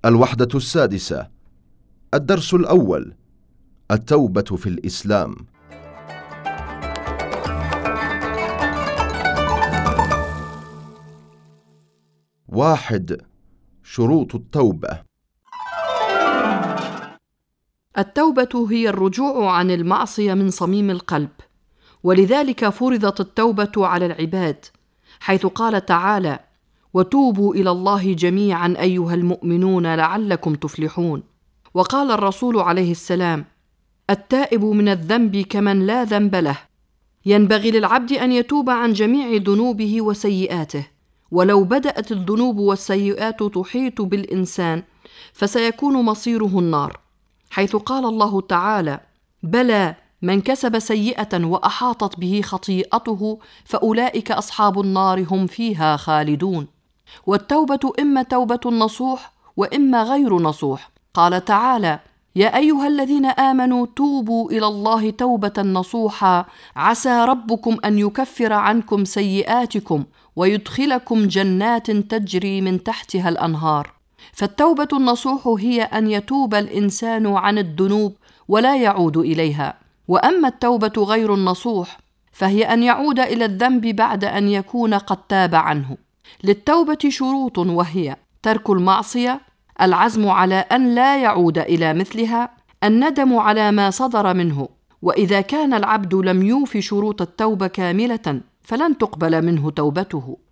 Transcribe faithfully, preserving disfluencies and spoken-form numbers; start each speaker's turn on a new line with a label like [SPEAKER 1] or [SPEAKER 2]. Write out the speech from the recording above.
[SPEAKER 1] الوحدة السادسة. الدرس الأول: التوبة في الإسلام. واحد. شروط التوبة.
[SPEAKER 2] التوبة هي الرجوع عن المعصية من صميم القلب، ولذلك فرضت التوبة على العباد، حيث قال تعالى: وتوبوا إلى الله جميعا أيها المؤمنون لعلكم تفلحون. وقال الرسول عليه السلام: التائب من الذنب كمن لا ذنب له. ينبغي للعبد أن يتوب عن جميع ذنوبه وسيئاته، ولو بدأت الذنوب والسيئات تحيط بالإنسان فسيكون مصيره النار، حيث قال الله تعالى: بلى من كسب سيئة وأحاطت به خطيئته فأولئك أصحاب النار هم فيها خالدون. والتوبة إما توبة نصوح وإما غير نصوح. قال تعالى: يا أيها الذين آمنوا توبوا إلى الله توبة نصوحا عسى ربكم أن يكفر عنكم سيئاتكم ويدخلكم جنات تجري من تحتها الأنهار. فالتوبة النصوح هي أن يتوب الإنسان عن الذنوب ولا يعود إليها. وأما التوبة غير النصوح فهي أن يعود إلى الذنب بعد أن يكون قد تاب عنه. للتوبة شروط، وهي ترك المعصية، العزم على أن لا يعود إلى مثلها، الندم على ما صدر منه. وإذا كان العبد لم يوف شروط التوبة كاملة فلن تقبل منه توبته.